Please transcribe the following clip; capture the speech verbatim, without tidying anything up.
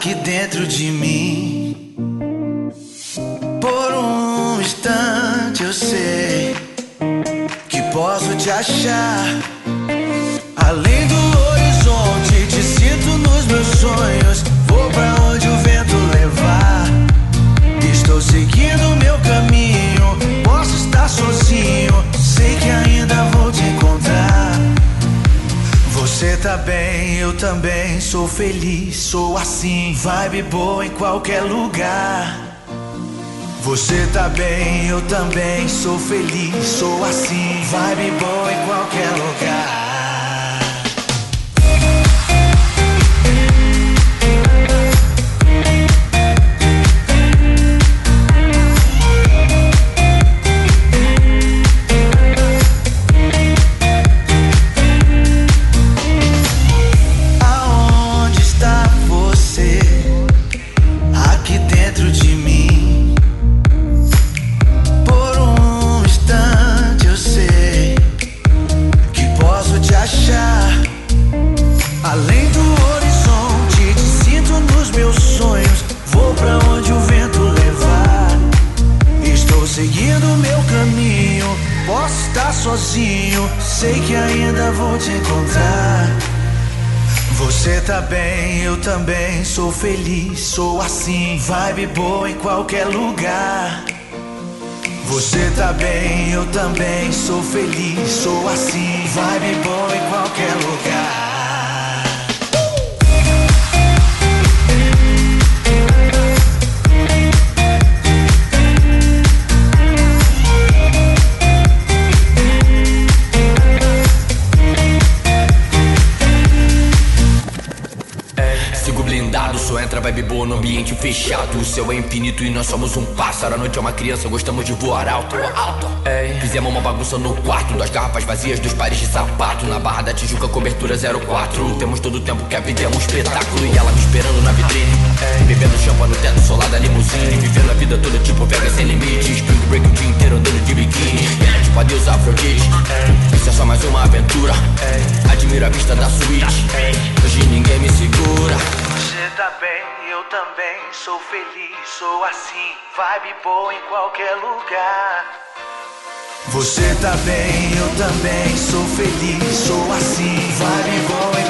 aqui dentro de mim. Por um instante eu sei que posso te achar além do horizonte. Te sinto nos meus sonhos. Vou pra onde o vento levar. Estou seguindo meu caminho. Posso estar sozinho, sei que ainda vou te encontrar. Você tá bem, eu também sou feliz, sou assim, vibe boa em qualquer lugar. Você tá bem, eu também sou feliz, sou assim, vibe boa em qualquer lugar. Além do horizonte, te sinto nos meus sonhos. Vou pra onde o vento levar. Estou seguindo meu caminho. Posso estar sozinho, sei que ainda vou te encontrar. Você tá bem, eu também sou feliz, sou assim, vibe boa em qualquer lugar. Você tá bem, eu também sou feliz, sou assim, vibe boa em qualquer lugar. Blindado, só entra vibe boa no ambiente fechado. O céu é infinito e nós somos um pássaro. A noite é uma criança, gostamos de voar alto, alto. Ei. Fizemos uma bagunça no quarto, das garrafas vazias, dos pares de sapato. Na Barra da Tijuca, cobertura zero quatro. Temos todo o tempo que a vida é um espetáculo. E ela me esperando na vitrine, ei. Bebendo champanhe no teto solar da limusine. Vivendo a vida toda tipo Vega sem limites. Spring break o dia inteiro andando de biquíni. Pena tipo a deusa Afrodite, ei. Isso é só mais uma aventura, ei. Admiro a vista da suíte, ei. Hoje ninguém me segura. Você tá bem, eu também sou feliz, sou assim, vibe boa em qualquer lugar. Você tá bem, eu também sou feliz, sou assim, vibe boa em